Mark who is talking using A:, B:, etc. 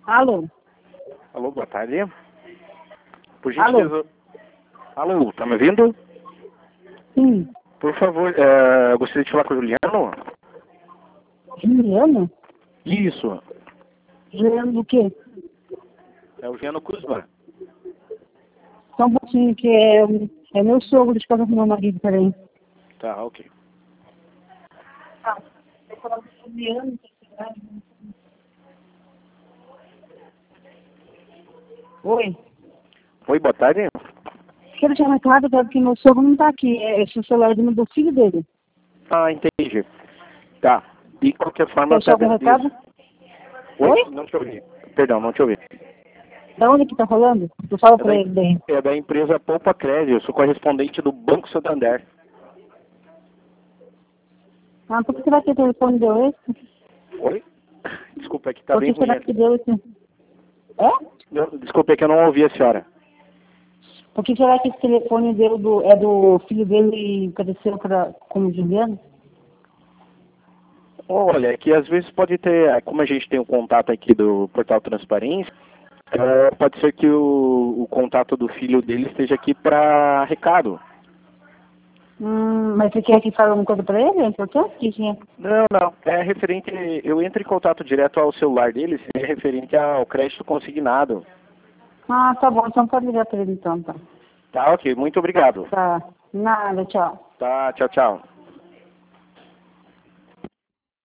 A: Alô?
B: Alô, boa tarde. Por
A: Alô?
B: gentileza. Alô, tá me ouvindo?
A: Sim.
B: Por favor, eu gostaria de falar com o Juliano.
A: Juliano?
B: Isso,
A: Juliano do quê?
B: é o Juliano Kuzma.
A: Só um pouquinho que é meu sogro, deixa eu falar com meu marido, peraí.
B: Tá, ok.
A: Tá. Eu falar com o Juliano. Oi.
B: Oi, boa tarde.
A: Quero te recado, porque meu sogro não tá aqui. Esse é o celular do filho dele.
B: Ah, entendi. Tá. De qualquer forma,
A: Quer
B: eu
A: deixar algum
B: agradeço.
A: recado?
B: Oi?
A: Oi?
B: Não te ouvi. Perdão, não te ouvi.
A: Da onde que tá falando? Eu falo
B: É
A: pra ele daí.
B: da empresa Poupa Crédito. Eu sou correspondente do Banco Santander.
A: Ah, por que será que o telefone deu esse?
B: Oi? Desculpa, é que tá
A: Por
B: bem
A: que
B: ruim
A: será que
B: aqui.
A: deu esse? É?
B: Desculpa, é que eu não ouvi a senhora.
A: Por que será que esse telefone é do filho dele e cresceu como Juliano?
B: Olha, é que às vezes pode ter, como a gente tem o contato aqui do Portal Transparência, pode ser que o contato do filho dele esteja aqui para recado.
A: Mas você quer que fale alguma coisa pra ele? É importante? Que é?
B: Não, não. É referente, eu entro em contato direto ao celular dele, é referente ao crédito consignado.
A: Ah, tá bom. Então pode ligar pra ele então, tá.
B: Tá, ok. Muito obrigado.
A: Tá. Nada, tchau.
B: Tá, tchau, tchau.